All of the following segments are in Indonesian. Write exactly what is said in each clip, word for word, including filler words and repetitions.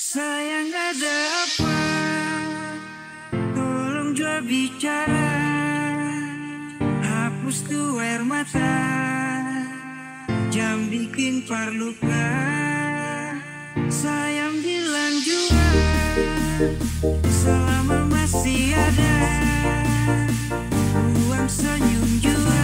Sayang ada apa? Tolong jua bicara. Hapus tuh air mata. Jam bikin parluka. Sayang bilang jua selama masih ada ruang senyum jua,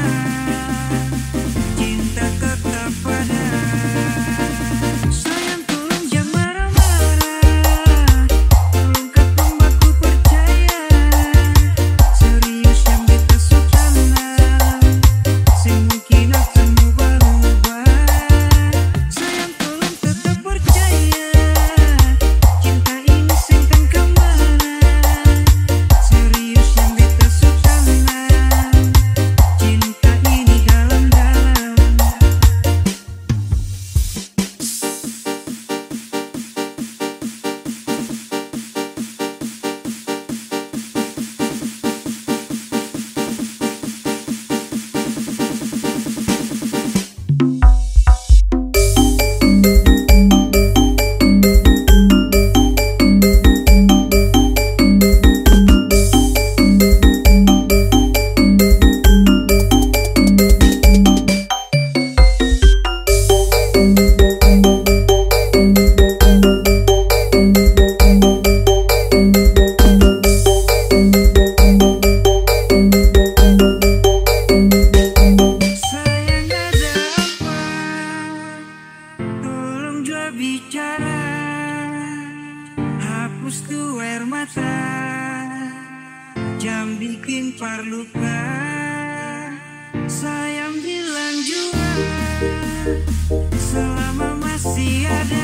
cinta tetap ada. Sayang tolong jangan marah-marah, tolong katong baku percaya. Serius yang beta sutana, semungkin akan berubah. Sayang tolong tetap percaya, cinta ini sengkan kemana. Serius yang beta sutana, cinta ini dalam-dalam. Sayang ada apa? Tolong jua bicara. Hapus tuh air mata. Jam bikin parluka. Sayang bilang jua selama masih ada